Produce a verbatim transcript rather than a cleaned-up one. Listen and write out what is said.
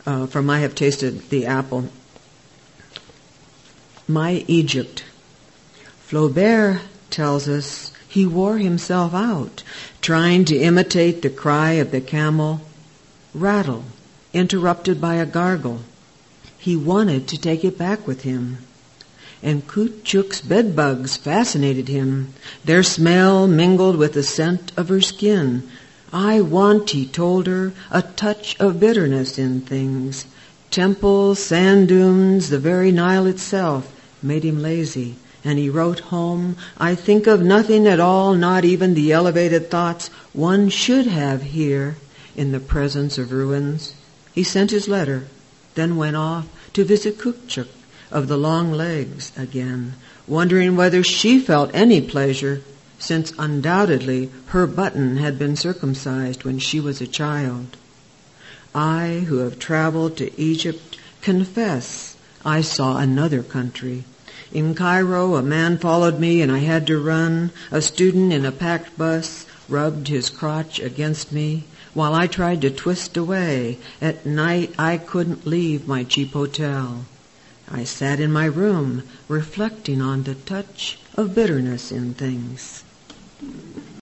uh, from I Have Tasted the Apple. My Egypt. Flaubert tells us he wore himself out, trying to imitate the cry of the camel, rattle, interrupted by a gargle. He wanted to take it back with him. And Kutchuk's bedbugs fascinated him. Their smell mingled with the scent of her skin. I want, he told her, a touch of bitterness in things. Temples, sand dunes, the very Nile itself made him lazy. And he wrote home, I think of nothing at all, not even the elevated thoughts one should have here in the presence of ruins. He sent his letter, then went off to visit Kutchuk of the long legs again, wondering whether she felt any pleasure, since undoubtedly her button had been circumcised when she was a child. I, who have traveled to Egypt, confess I saw another country. In Cairo, a man followed me and I had to run. A student in a packed bus rubbed his crotch against me while I tried to twist away. At night, I couldn't leave my cheap hotel. I sat in my room, reflecting on the touch of bitterness in things.